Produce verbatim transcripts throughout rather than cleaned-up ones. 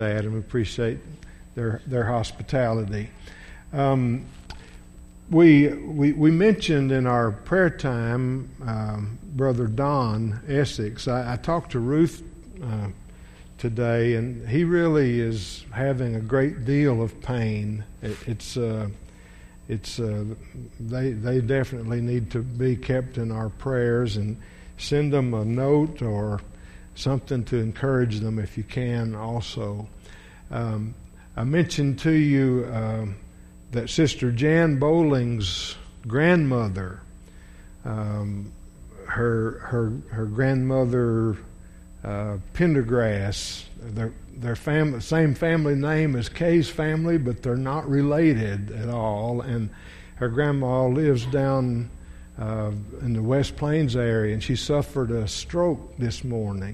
that, and we appreciate their their hospitality. Um, we, we we mentioned in our prayer time, um, Brother Don Essex. I, I talked to Ruth uh, today, and he really is having a great deal of pain. It, it's uh, it's uh, they they definitely need to be kept in our prayers, and send them a note or something to encourage them if you can also. Um, I mentioned to you um, that Sister Jan Bowling's grandmother, um, her her her grandmother uh, Pendergrass, their their family, same family name as Kay's family, but they're not related at all. And her grandma lives down uh, in the West Plains area, and she suffered a stroke this morning.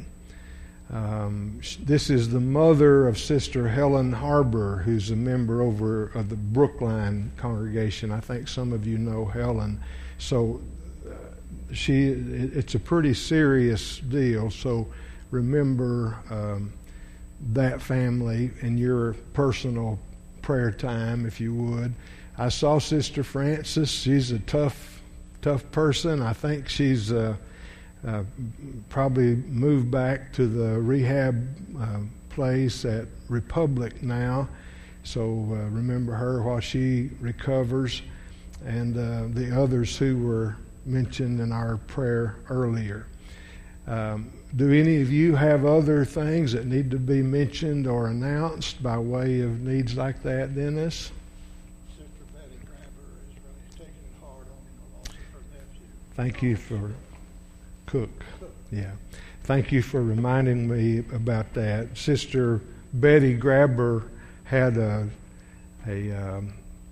Um, this is the mother of Sister Helen Harbor, who's a member over of the Brookline congregation. I think some of you know Helen. So uh, she, it, it's a pretty serious deal. So remember um, that family in your personal prayer time, if you would. I saw Sister Frances. She's a tough, tough person. I think she's uh, Uh, probably moved back to the rehab uh, place at Republic now. So uh, remember her while she recovers, and uh, the others who were mentioned in our prayer earlier. Um, do any of you have other things that need to be mentioned or announced by way of needs like that, Dennis? Sister Betty Grabber is really taking it hard on the loss of her nephew. Thank you for... Cook. Yeah. Thank you for reminding me about that. Sister Betty Grabber had a a um,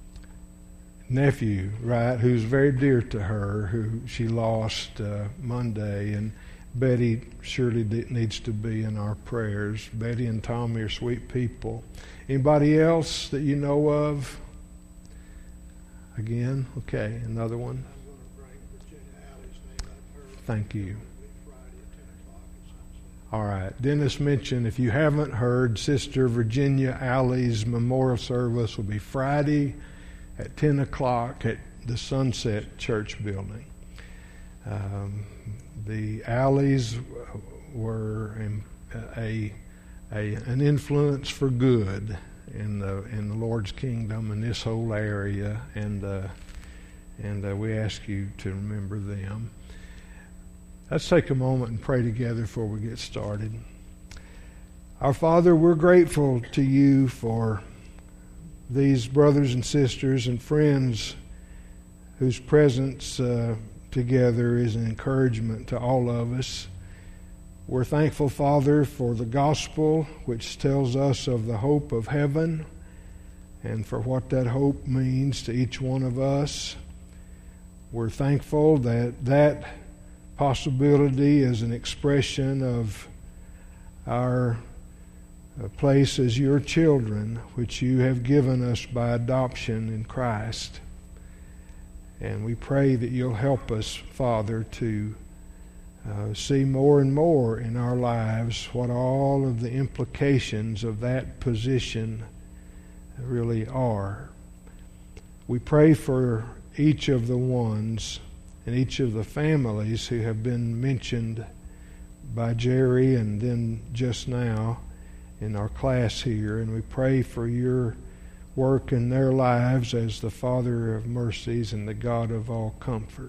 nephew, right, who's very dear to her, who she lost uh, Monday, and Betty surely de- needs to be in our prayers. Betty and Tommy are sweet people. Anybody else that you know of? Again? Okay, another one. Thank you. All right. Dennis mentioned, if you haven't heard, Sister Virginia Alley's memorial service will be Friday at ten o'clock at the Sunset Church building. Um, the Alleys were a, a an influence for good in the in the Lord's kingdom in this whole area, and uh, and uh, we ask you to remember them. Let's take a moment and pray together before we get started. Our Father, we're grateful to you for these brothers and sisters and friends whose presence uh, together is an encouragement to all of us. We're thankful, Father, for the gospel, which tells us of the hope of heaven and for what that hope means to each one of us. We're thankful that that possibility is an expression of our place as your children, which you have given us by adoption in Christ. And we pray that you'll help us, Father, to uh, see more and more in our lives what all of the implications of that position really are. We pray for each of the ones and each of the families who have been mentioned by Jerry and then just now in our class here. And we pray for your work in their lives as the Father of mercies and the God of all comfort.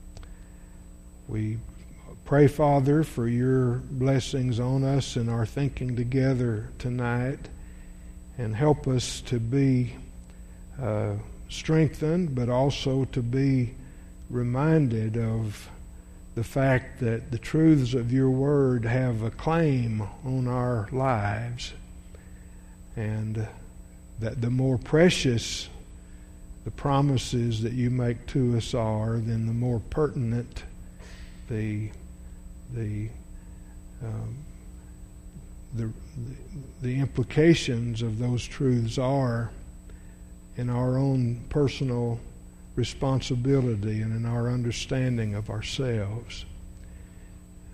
We pray, Father, for your blessings on us and our thinking together tonight, and help us to be uh, strengthened, but also to be reminded of the fact that the truths of your word have a claim on our lives, and that the more precious the promises that you make to us are, then the more pertinent the the um, the the implications of those truths are in our own personal responsibility and in our understanding of ourselves. We're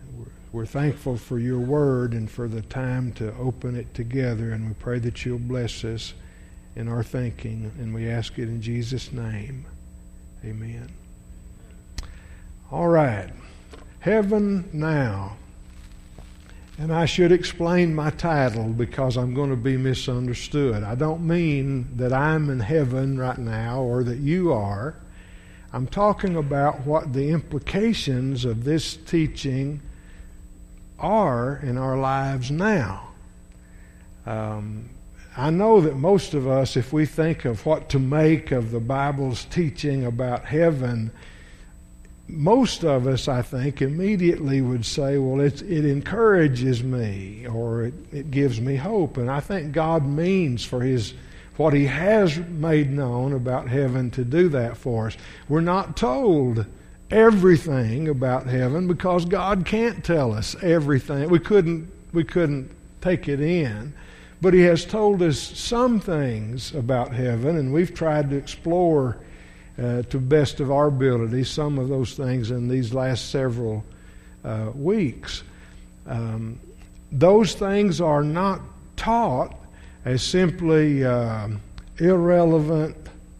we're thankful for your word and for the time to open it together, and we pray that you'll bless us in our thinking, and we ask it in Jesus' name. Amen. All right. Heaven Now. And I should explain my title because I'm going to be misunderstood. I don't mean that I'm in heaven right now or that you are. I'm talking about what the implications of this teaching are in our lives now. Um, I know that most of us, if we think of what to make of the Bible's teaching about heaven, most of us, I think, immediately would say, well, it's, it encourages me, or it, it gives me hope. And I think God means for His what He has made known about heaven to do that for us. We're not told everything about heaven because God can't tell us everything. We couldn't, we couldn't take it in. But He has told us some things about heaven, and we've tried to explore Uh, to the best of our ability, some of those things in these last several uh, weeks. Um, those things are not taught as simply uh, irrelevant,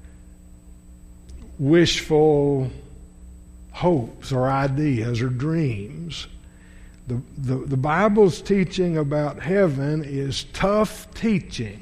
wishful hopes or ideas or dreams. The, the, the Bible's teaching about heaven is tough teaching,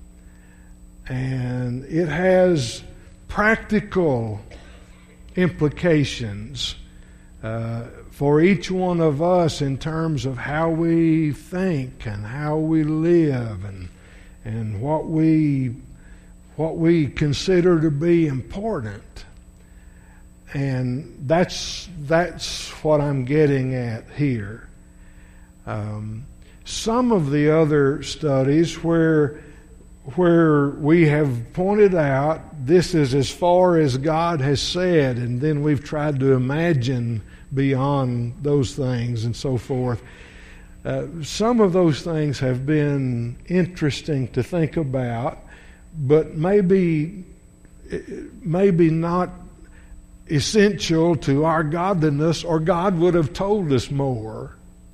and it has practical implications uh, for each one of us in terms of how we think and how we live and and what we what we consider to be important. And that's that's what I'm getting at here. Um, some of the other studies where where we have pointed out this is as far as God has said, and then we've tried to imagine beyond those things and so forth. Uh, some of those things have been interesting to think about, but maybe maybe not essential to our godliness, or God would have told us more.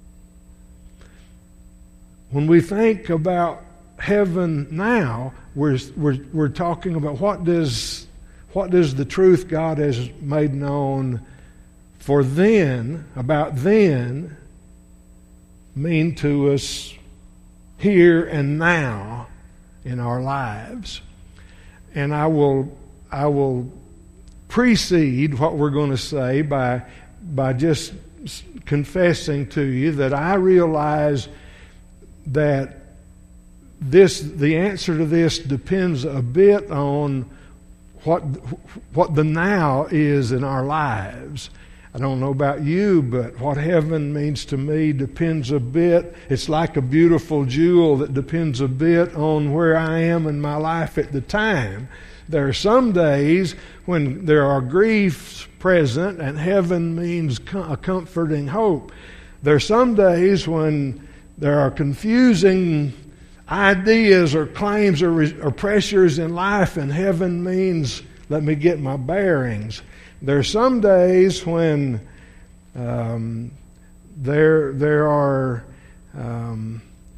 When we think about heaven now, we're, we're we're talking about what does what does the truth God has made known for then, about then, mean to us here and now in our lives. And I will I will precede what we're going to say by by just confessing to you that I realize that This, the answer to this depends a bit on what what the now is in our lives. I don't know about you, but what heaven means to me depends a bit. It's like a beautiful jewel that depends a bit on where I am in my life at the time. There are some days when there are griefs present, and heaven means a comforting hope. There are some days when there are confusing ideas or claims or, or pressures in life, and heaven means, let me get my bearings. There are some days when um, there there are um,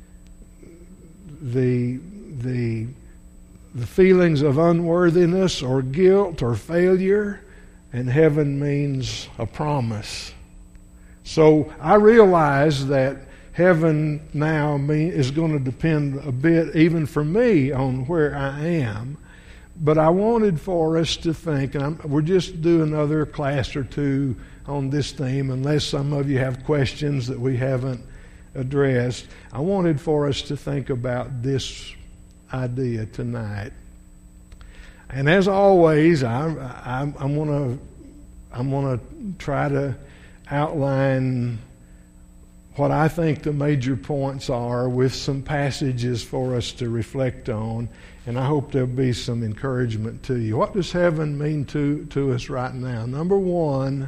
the the the feelings of unworthiness or guilt or failure, and heaven means a promise. So I realize that heaven now is going to depend a bit, even for me, on where I am. But I wanted for us to think, and I'm, we'll just do another class or two on this theme, unless some of you have questions that we haven't addressed. I wanted for us to think about this idea tonight. And as always, I, I, I'm going to I'm going to try to outline what I think the major points are with some passages for us to reflect on, and I hope there'll be some encouragement to you. What does heaven mean to, to us right now? Number one,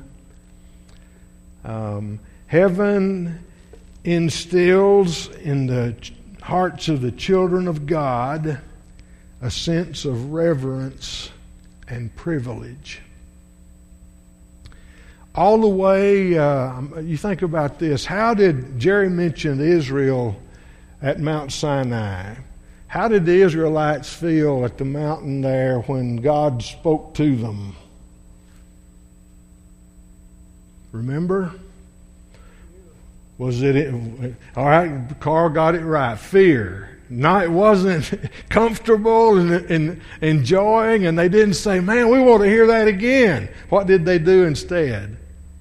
um, heaven instills in the hearts of the children of God a sense of reverence and privilege. all the way, uh, you think about this. How did Jerry mention Israel at Mount Sinai? How did the Israelites feel at the mountain there when God spoke to them? Remember? Was it, all right, Carl got it right, fear. No, it wasn't comfortable and, and enjoying, and they didn't say, man, we want to hear that again. What did they do instead?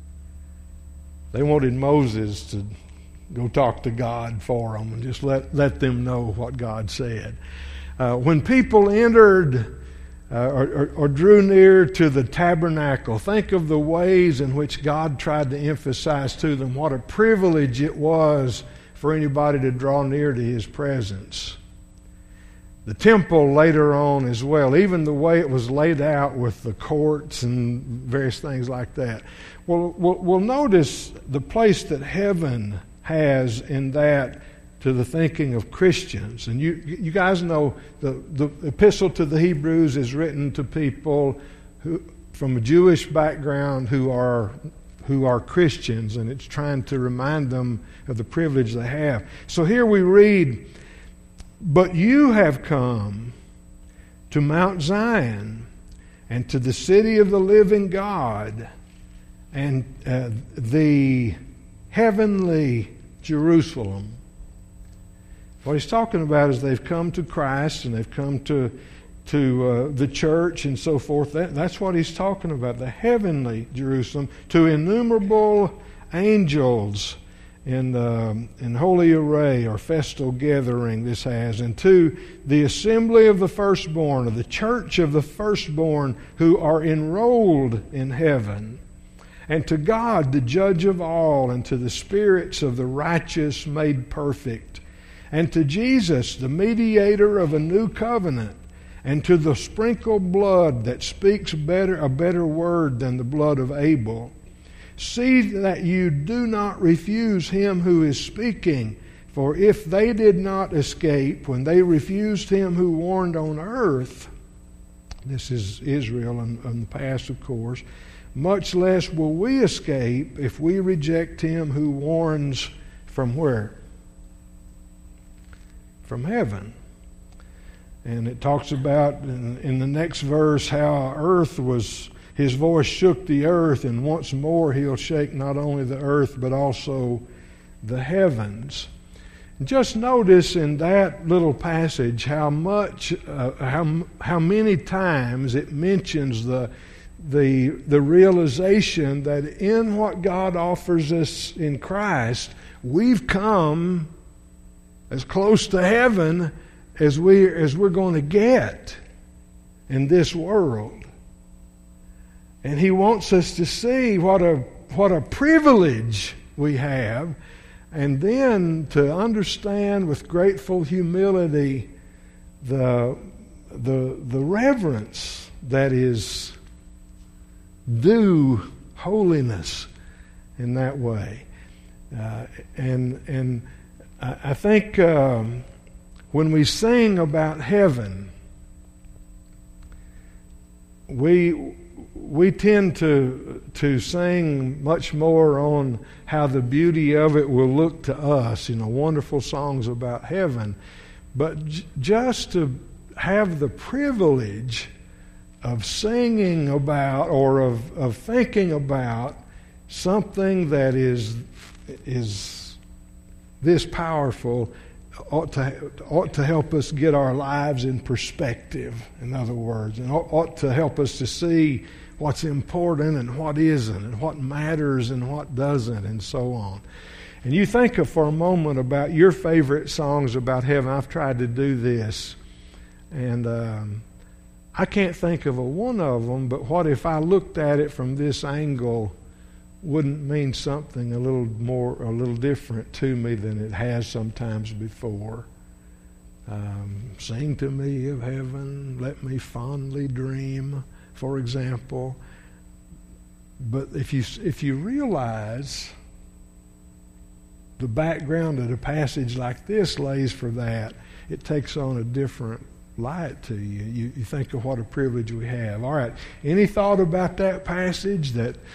They wanted Moses to go talk to God for them and just let, let them know what God said. Uh, when people entered uh, or, or, or drew near to the tabernacle, think of the ways in which God tried to emphasize to them what a privilege it was for anybody to draw near to His presence. The temple later on as well, even the way it was laid out with the courts and various things like that. Well, we'll, we'll notice the place that heaven has in that to the thinking of Christians. And you you guys know the, the epistle to the Hebrews is written to people who from a Jewish background who are who are Christians, and it's trying to remind them of the privilege they have. So here we read, but you have come to Mount Zion and to the city of the living God and uh, the heavenly Jerusalem. What he's talking about is they've come to Christ and they've come to to uh, the church and so forth. That, that's what he's talking about, the heavenly Jerusalem, to innumerable angels in, um, in holy array or festal gathering this has, and to the assembly of the firstborn, of the church of the firstborn who are enrolled in heaven, and to God, the judge of all, and to the spirits of the righteous made perfect, and to Jesus, the mediator of a new covenant, and to the sprinkled blood that speaks better a better word than the blood of Abel. See that you do not refuse him who is speaking, for if they did not escape when they refused him who warned on earth, this is Israel in, in the past, of course, much less will we escape if we reject him who warns from where? From heaven. And it talks about in, in the next verse how earth was, his voice shook the earth, and once more he'll shake not only the earth but also the heavens. Just notice in that little passage how much, uh, how how many times it mentions the the the realization that in what God offers us in Christ, we've come as close to heaven as we as we're going to get in this world. And he wants us to see what a what a privilege we have, and then to understand with grateful humility the the the reverence that is due holiness in that way. Uh, and and I, I think um, when we sing about heaven, we we tend to to sing much more on how the beauty of it will look to us, you know, wonderful songs about heaven. But j- just to have the privilege of singing about or of, of thinking about something that is is this powerful ought to ought to help us get our lives in perspective, in other words, and ought, ought to help us to see what's important and what isn't, and what matters and what doesn't, and so on. And you think of for a moment about your favorite songs about heaven. I've tried to do this, and um, I can't think of a one of them, but what if I looked at it from this angle wouldn't mean something a little more, a little different to me than it has sometimes before. Um, Sing to me of heaven, let me fondly dream, for example. But if you if you realize the background that a passage like this lays for that, it takes on a different light to you. You, you think of what a privilege we have. All right, any thought about that passage that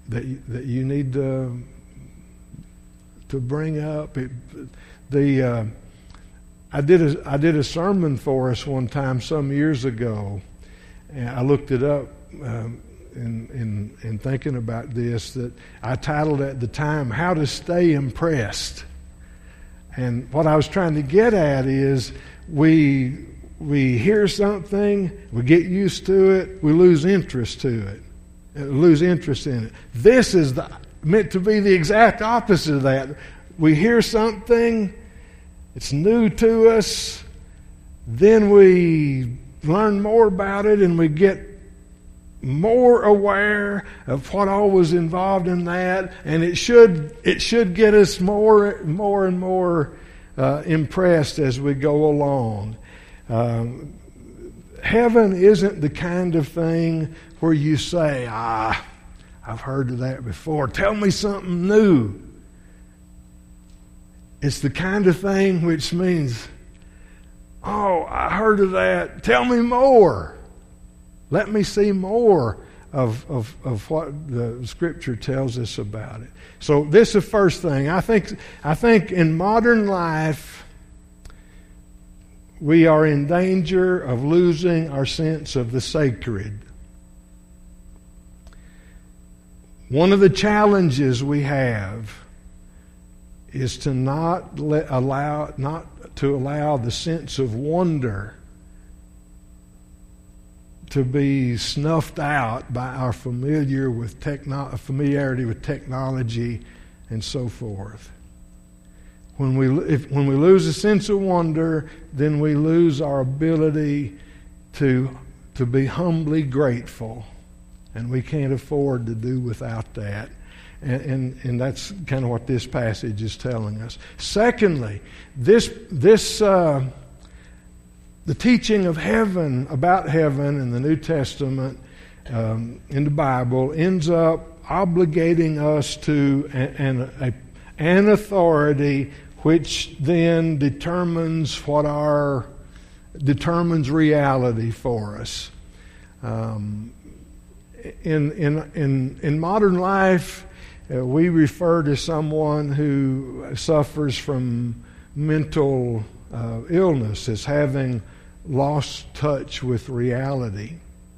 that you, that you need to to bring up. It, the uh, I did a I did a sermon for us one time some years ago, and I looked it up um, in in in thinking about this. That I titled at the time "How to Stay Impressed," and what I was trying to get at is we we hear something, we get used to it, we lose interest to it, lose interest in it. This is the, meant to be the exact opposite of that. We hear something, it's new to us, then we learn more about it and we get more aware of what all was involved in that, and it should it should get us more more and more uh, impressed as we go along. Um, heaven isn't the kind of thing where you say, ah, I've heard of that before. Tell me something new. It's the kind of thing which means, oh, I heard of that. Tell me more. Let me see more of, of, of what the Scripture tells us about it. So this is the first thing. I think, I think in modern life, we are in danger of losing our sense of the sacred. One of the challenges we have is to not let, allow not to allow the sense of wonder to be snuffed out by our familiar with techno- familiarity with technology and so forth. When we if, when we lose a sense of wonder, then we lose our ability to to be humbly grateful, and we can't afford to do without that. And, and, and that's kind of what this passage is telling us. Secondly, this this uh, the teaching of heaven, about heaven in the New Testament, um, in the Bible, ends up obligating us to an, a, an authority which then determines what our determines reality for us. Um, in in in in modern life, uh, we refer to someone who suffers from mental uh, illness as having lost touch with reality.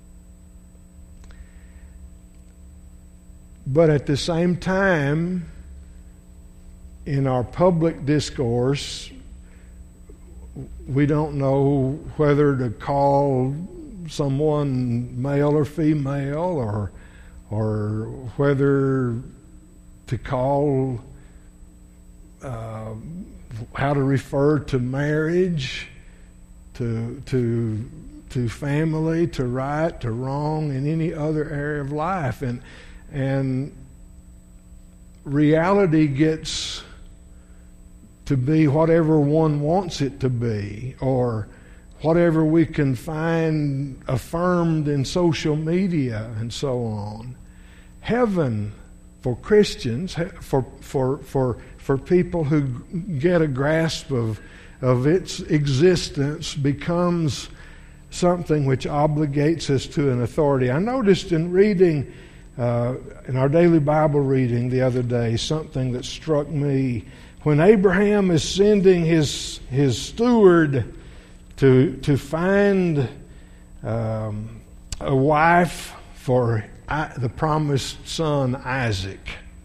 But at the same time, in our public discourse, we don't know whether to call someone male or female, or or whether to call uh, how to refer to marriage, to to to family, to right, to wrong, in any other area of life, and and reality gets to be whatever one wants it to be, or whatever we can find affirmed in social media and so on. Heaven for Christians, for for for for people who get a grasp of of its existence, becomes something which obligates us to an authority. I noticed in reading uh, in our daily Bible reading the other day something that struck me. When Abraham is sending his his steward to to find um, a wife for I, the promised son Isaac,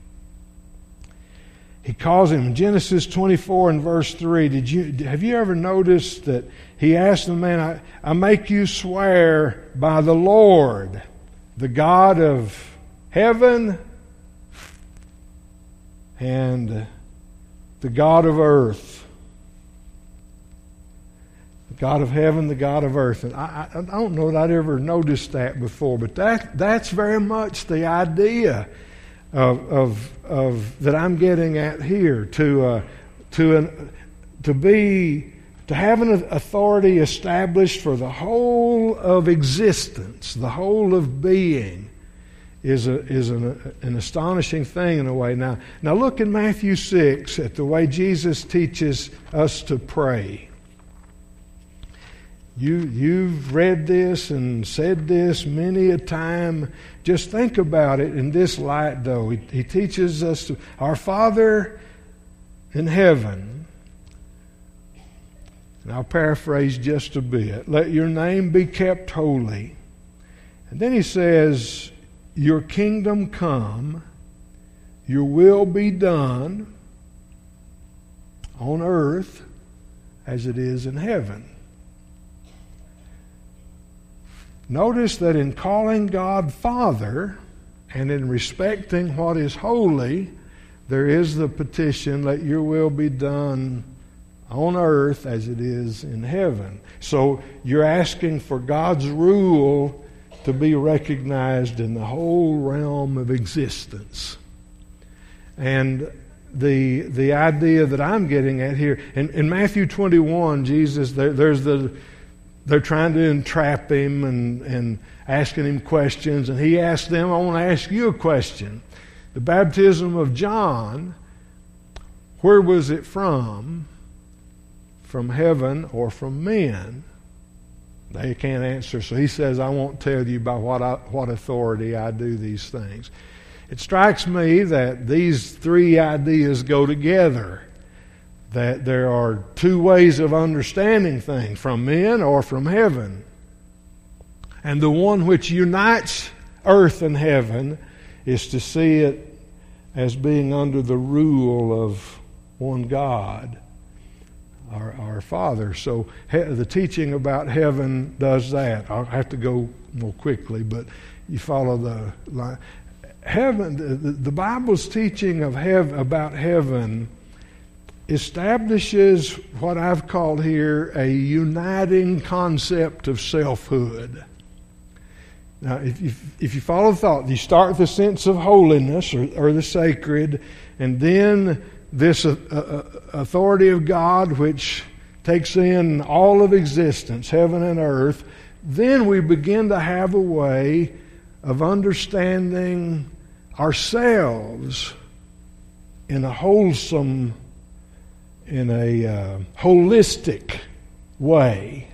he calls him. Genesis twenty-four and verse three. Did you have you ever noticed that he asked the man, I, I make you swear by the Lord, the God of heaven and the God of earth. The God of heaven, the God of earth. And I, I, I don't know that I'd ever noticed that before, but that that's very much the idea of of, of that I'm getting at here. To uh, to an, to be to have an authority established for the whole of existence, the whole of being, is a, is an, an astonishing thing in a way. Now, now look in Matthew six at the way Jesus teaches us to pray. You, you've read this and said this many a time. Just think about it in this light, though. He, he teaches us to, our Father in heaven, and I'll paraphrase just a bit, let your name be kept holy. And then he says, your kingdom come, your will be done on earth as it is in heaven. Notice that in calling God Father and in respecting what is holy, there is the petition, let your will be done on earth as it is in heaven. So you're asking for God's rule to be recognized in the whole realm of existence. And the the idea that I'm getting at here, in, in Matthew twenty-one, Jesus, there, there's the They're trying to entrap him and, and asking him questions. And he asked them, I want to ask you a question. The baptism of John, where was it from? From heaven or from men? They can't answer. So he says, I won't tell you by what, I, what authority I do these things. It strikes me that these three ideas go together. That there are two ways of understanding things, from men or from heaven. And the one which unites earth and heaven is to see it as being under the rule of one God, our, our Father. So he, the teaching about heaven does that. I'll have to go more quickly, but you follow the line. Heaven, the, the Bible's teaching of hev, about heaven establishes what I've called here a uniting concept of selfhood. Now, if you, if you follow the thought, you start with the sense of holiness or, or the sacred, and then this uh, uh, authority of God which takes in all of existence, heaven and earth, then we begin to have a way of understanding ourselves in a wholesome in a uh, holistic way.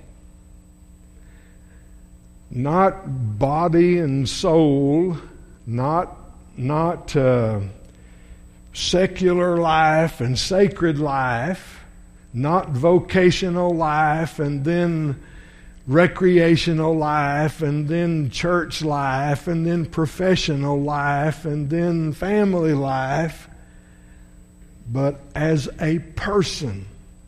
Not body and soul, not, not uh, secular life and sacred life, not vocational life and then recreational life and then church life and then professional life and then family life, but as a person.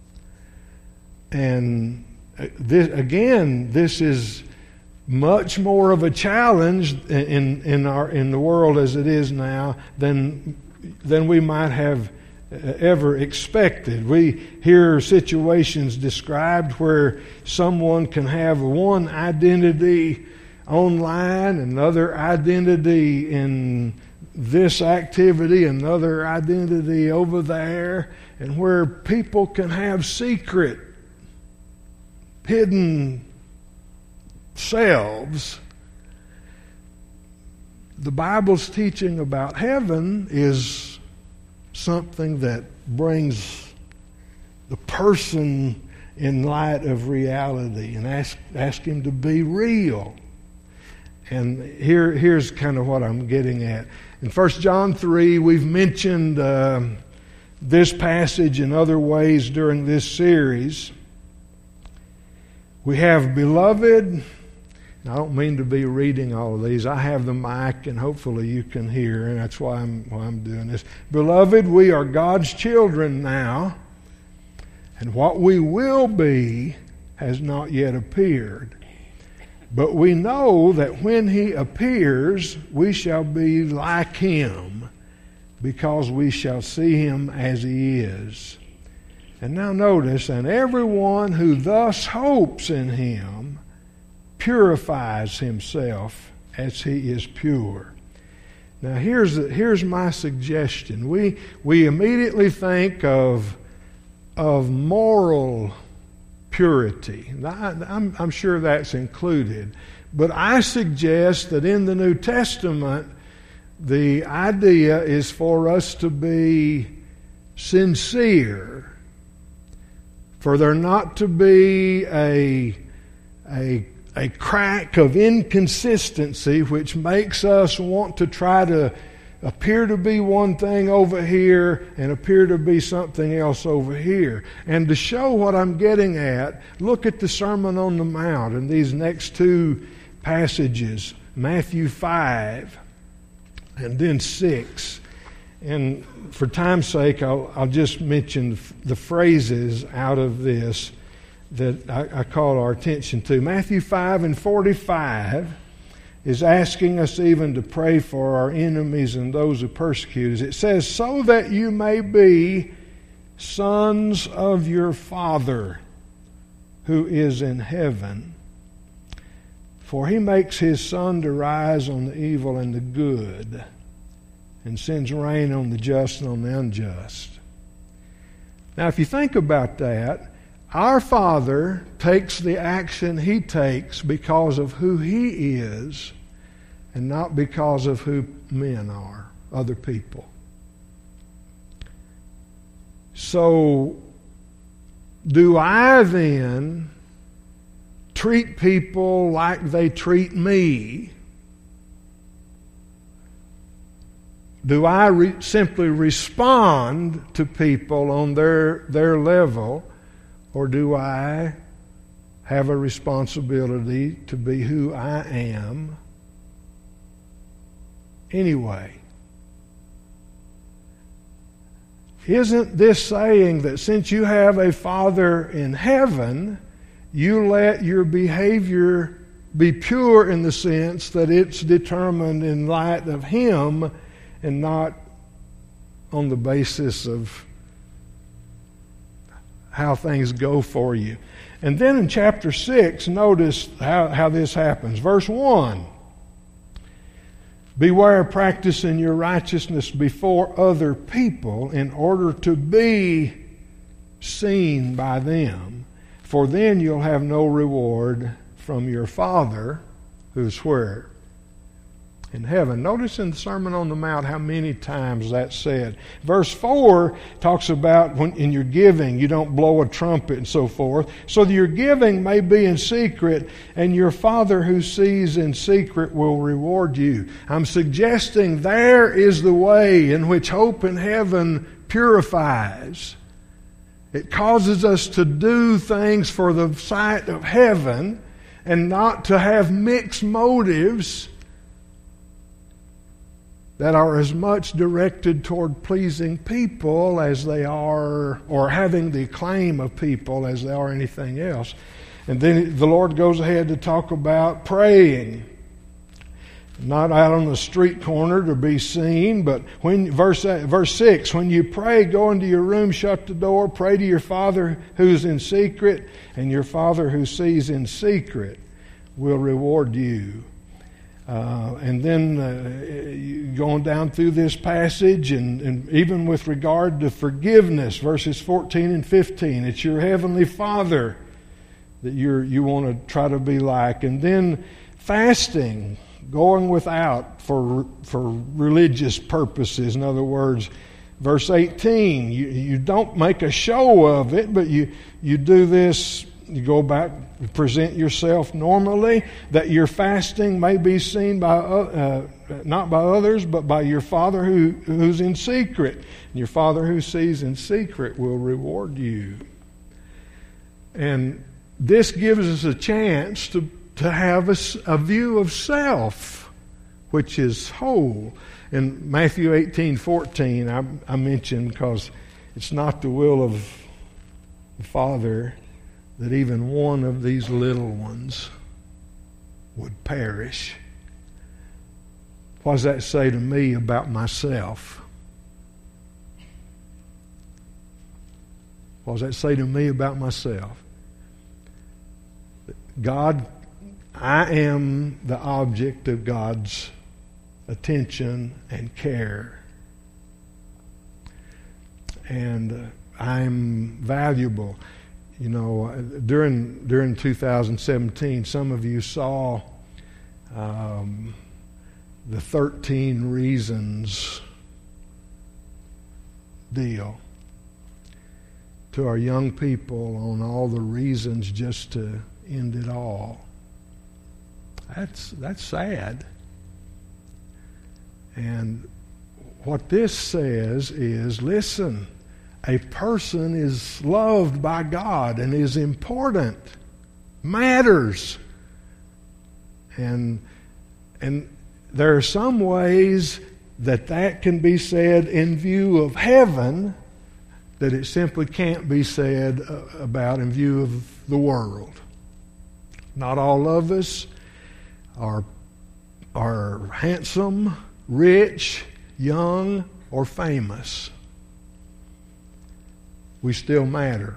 And this, again, this is much more of a challenge in in our in the world as it is now than than we might have ever expected. We hear situations described where someone can have one identity online, another identity in this activity, another identity over there, and where people can have secret, hidden selves. The Bible's teaching about heaven is something that brings the person in light of reality and ask, ask him to be real. And here, here's kind of what I'm getting at. In First John three, we've mentioned uh, this passage in other ways during this series. We have, beloved, I don't mean to be reading all of these. I have the mic and hopefully you can hear, and that's why I'm, why I'm doing this. Beloved, we are God's children now, and what we will be has not yet appeared. But we know that when He appears, we shall be like Him, because we shall see Him as He is. And now notice, and everyone who thus hopes in Him purifies himself as He is pure. Now here's here's my suggestion. We we immediately think of of moral purity. I, I'm, I'm sure that's included. But I suggest that in the New Testament, the idea is for us to be sincere, for there not to be a a, a crack of inconsistency which makes us want to try to appear to be one thing over here and appear to be something else over here. And to show what I'm getting at, look at the Sermon on the Mount and these next two passages, Matthew five and then six. And for time's sake, I'll, I'll just mention the phrases out of this that I, I call our attention to. Matthew five and forty-five is asking us even to pray for our enemies and those who persecute us. It says, so that you may be sons of your Father who is in heaven. For he makes his sun to rise on the evil and the good, and sends rain on the just and on the unjust. Now, if you think about that, our Father takes the action He takes because of who He is and not because of who men are, other people. So, do I then treat people like they treat me? Do I re- simply respond to people on their their level, or do I have a responsibility to be who I am anyway? Isn't this saying that since you have a Father in heaven, you let your behavior be pure in the sense that it's determined in light of Him and not on the basis of how things go for you? And then in chapter six, notice how, how this happens. Verse one, beware of practicing your righteousness before other people in order to be seen by them, for then you'll have no reward from your Father who's where? In heaven. Notice in the Sermon on the Mount how many times that's said. Verse four talks about when in your giving you don't blow a trumpet and so forth, so that your giving may be in secret, and your Father who sees in secret will reward you. I'm suggesting there is the way in which hope in heaven purifies. It causes us to do things for the sight of heaven and not to have mixed motives that are as much directed toward pleasing people as they are, or having the acclaim of people as they are anything else. And then the Lord goes ahead to talk about praying. Not out on the street corner to be seen, but when verse verse six, when you pray, go into your room, shut the door, pray to your Father who's in secret, and your Father who sees in secret will reward you. Uh, and then uh, going down through this passage, and, and even with regard to forgiveness, verses fourteen and fifteen, it's your Heavenly Father that you're, you want to try to be like. And then fasting, going without for for religious purposes. In other words, verse eighteen, you, you don't make a show of it, but you, you do this. You go back, present yourself normally, that your fasting may be seen by uh, not by others, but by your Father who, who's in secret. And your Father who sees in secret will reward you. And this gives us a chance to, to have a, a view of self, which is whole. In Matthew eighteen fourteen, I, I mentioned, because it's not the will of the Father that even one of these little ones would perish. What does that say to me about myself? What does that say to me about myself? God, I am the object of God's attention and care. And uh, I'm valuable. You know, during during two thousand seventeen, some of you saw um, the thirteen Reasons deal to our young people on all the reasons just to end it all. That's that's sad. And what this says is, listen, a person is loved by God and is important, matters. And and there are some ways that that can be said in view of heaven that it simply can't be said about in view of the world. Not all of us are, are handsome, rich, young, or famous. We still matter.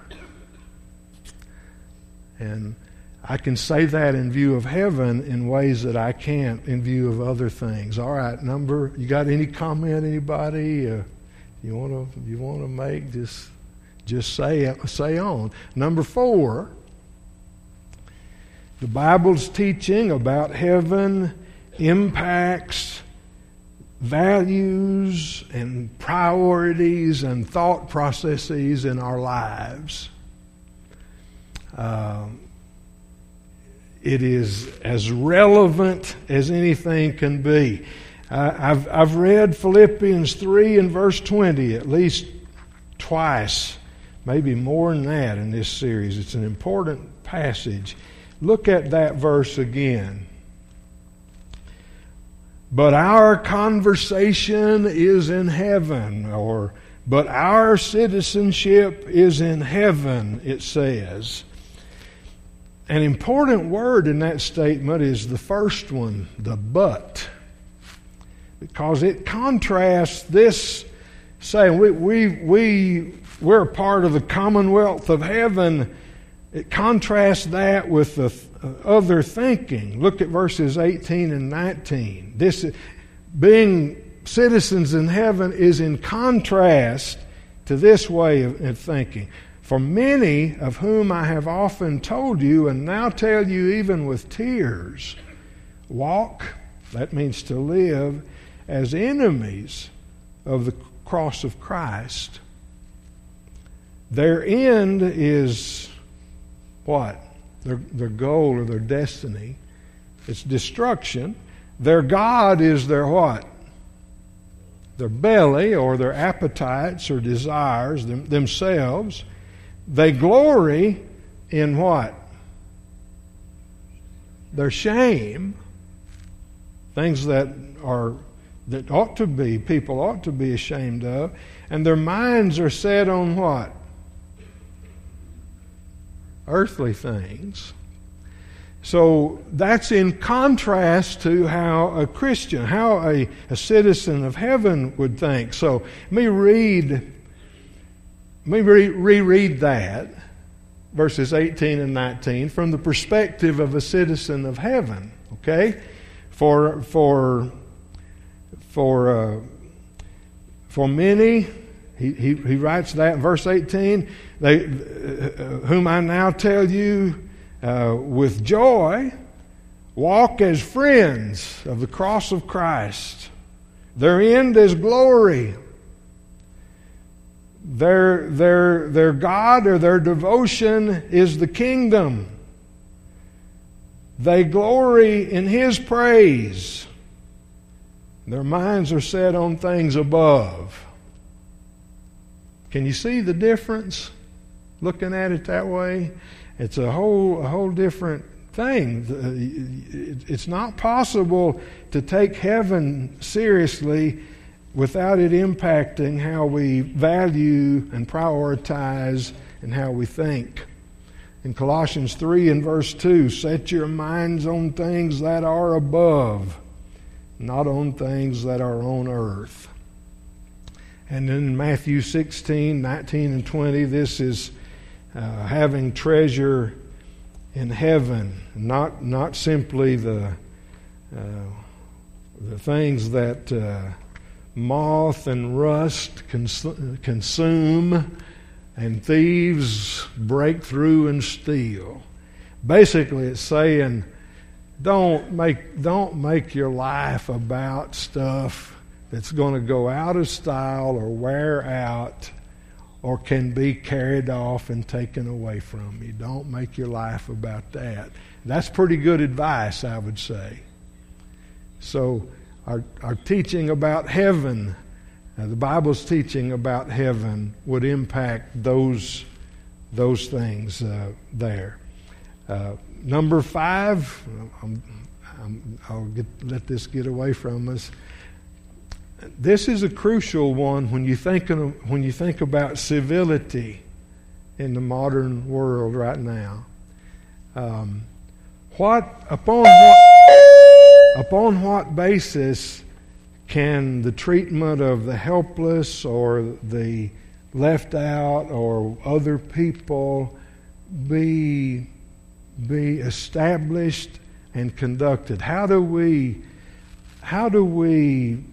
And I can say that in view of heaven in ways that I can't in view of other things. All right, number, you got any comment, anybody? Uh, you want to you want to make just just say say on. Number four, the Bible's teaching about heaven impacts values and priorities and thought processes in our lives. Um, it is as relevant as anything can be. Uh, I've I've read Philippians three and verse twenty at least twice, maybe more than that in this series. It's an important passage. Look at that verse again. But our conversation is in heaven, or but our citizenship is in heaven, it says. An important word in that statement is the first one, the but. Because it contrasts this saying we, we, we, we're a part of the commonwealth of heaven. It contrasts that with the other thinking. Look at verses eighteen and nineteen. This, being citizens in heaven, is in contrast to this way of, of thinking. For many of whom I have often told you, and now tell you even with tears, walk, that means to live, as enemies of the cross of Christ. Their end is what? Their, their goal or their destiny. It's destruction. Their God is their what? Their belly, or their appetites or desires them, themselves. They glory in what? Their shame. Things that are that ought to be, people ought to be ashamed of. And their minds are set on what? Earthly things. So that's in contrast to how a Christian, how a, a citizen of heaven would think. So let me read, let me re- reread that, verses eighteen and nineteen, from the perspective of a citizen of heaven. Okay, for for for uh, for many. He, he, he writes that in verse eighteen, they, uh, whom I now tell you uh, with joy, walk as friends of the cross of Christ. Their end is glory. Their, their, their God or their devotion is the kingdom. They glory in His praise. Their minds are set on things above. Can you see the difference? Looking at it that way, it's a whole a whole different thing. It's not possible to take heaven seriously without it impacting how we value and prioritize and how we think. In Colossians three and verse two, set your minds on things that are above, not on things that are on earth. And in Matthew sixteen, nineteen, and twenty, this is uh, having treasure in heaven, not not simply the uh, the things that uh, moth and rust cons- consume and thieves break through and steal. Basically, it's saying, don't make don't make your life about stuff that's going to go out of style or wear out or can be carried off and taken away from you. Don't make your life about that. That's pretty good advice, I would say. So our, our teaching about heaven, uh, the Bible's teaching about heaven would impact those, those things uh, there. Uh, number five, I'm, I'm, I'll get, let this get away from us. This is a crucial one when you think of, when you think about civility in the modern world right now. Um, what upon what upon what basis can the treatment of the helpless or the left out or other people be be established and conducted? How do we how do we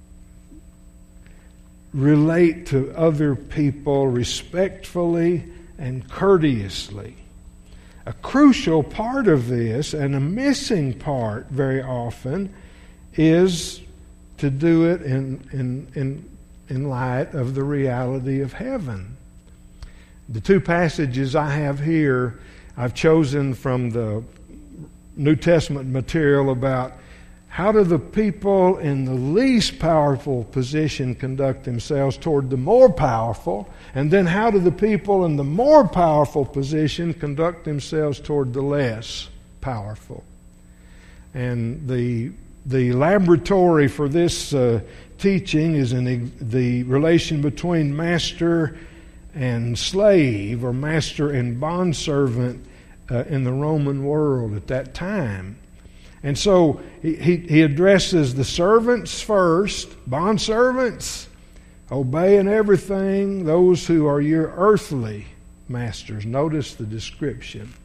relate to other people respectfully and courteously? A crucial part of this, and a missing part very often, is to do it in, in, in, in light of the reality of heaven. The two passages I have here, I've chosen from the New Testament material about how do the people in the least powerful position conduct themselves toward the more powerful, and then how do the people in the more powerful position conduct themselves toward the less powerful. And the the laboratory for this uh, teaching is in the, the relation between master and slave, or master and bondservant uh, in the Roman world at that time. And so he, he addresses the servants first. Bondservants, obey in everything those who are your earthly masters. Notice the description.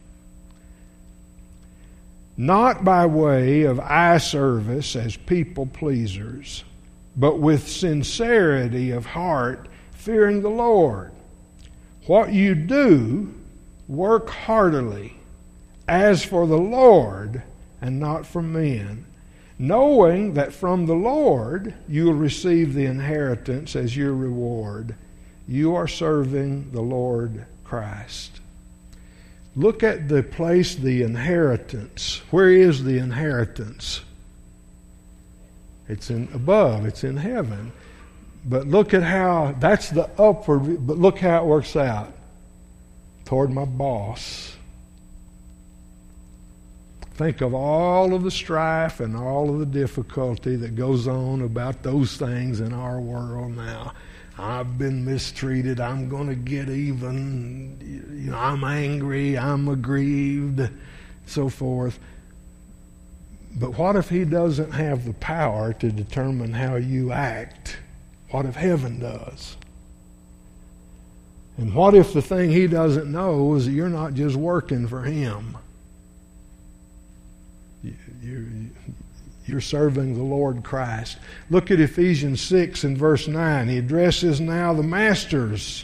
Not by way of eye service as people pleasers, but with sincerity of heart, fearing the Lord. What you do, work heartily, as for the Lord, and not from men, knowing that from the Lord you will receive the inheritance as your reward. You are serving the Lord Christ. Look at the place, the inheritance. Where is the inheritance? It's in above, it's in heaven. But look at how, that's the upward, but look how it works out. Toward my boss. Think of all of the strife and all of the difficulty that goes on about those things in our world now. I've been mistreated. I'm going to get even. You know, I'm angry. I'm aggrieved, so forth. But what if he doesn't have the power to determine how you act? What if heaven does? And what if the thing he doesn't know is that you're not just working for him? You're serving the Lord Christ. Look at Ephesians six and verse nine. He addresses now the masters.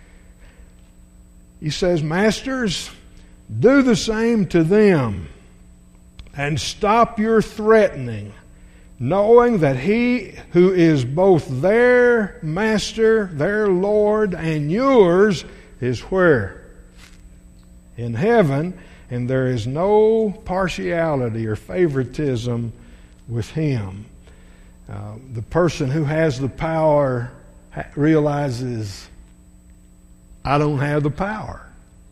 He says, Masters, do the same to them, and stop your threatening, knowing that he who is both their master, their Lord, and yours is where? In heaven. And there is no partiality or favoritism with him. Uh, the person who has the power realizes, I don't have the power.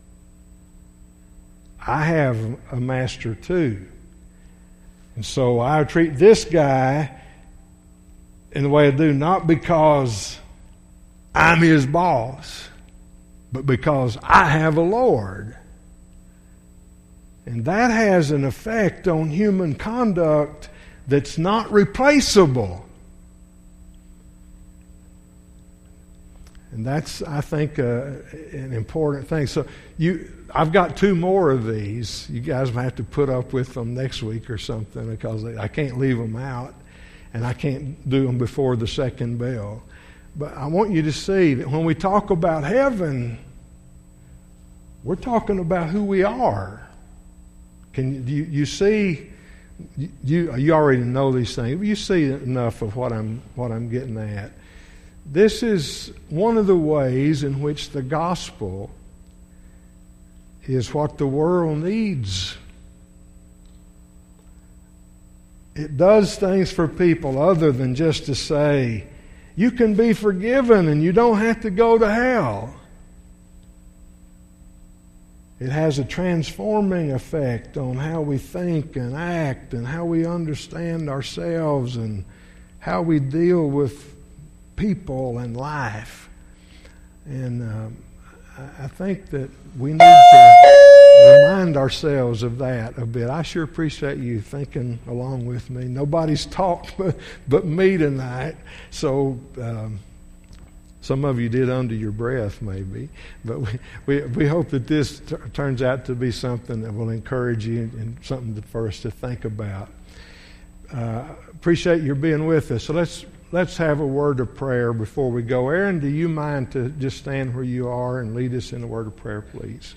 I have a master too. And so I treat this guy in the way I do, not because I'm his boss, but because I have a Lord. And that has an effect on human conduct that's not replaceable. And that's, I think, uh, an important thing. So you, I've got two more of these. You guys might have to put up with them next week or something, because I can't leave them out, and I can't do them before the second bell. But I want you to see that when we talk about heaven, we're talking about who we are. Can you, you see? You you already know these things. You see enough of what I'm what I'm getting at. This is one of the ways in which the gospel is what the world needs. It does things for people other than just to say, you can be forgiven and you don't have to go to hell. It has a transforming effect on how we think and act and how we understand ourselves and how we deal with people and life. And um, I think that we need to remind ourselves of that a bit. I sure appreciate you thinking along with me. Nobody's talked but, but me tonight, so um, some of you did under your breath maybe. But we, we, we hope that this t- turns out to be something that will encourage you and something for us to think about. Uh, appreciate your being with us. So let's let's have a word of prayer before we go. Aaron, do you mind to just stand where you are and lead us in a word of prayer, please?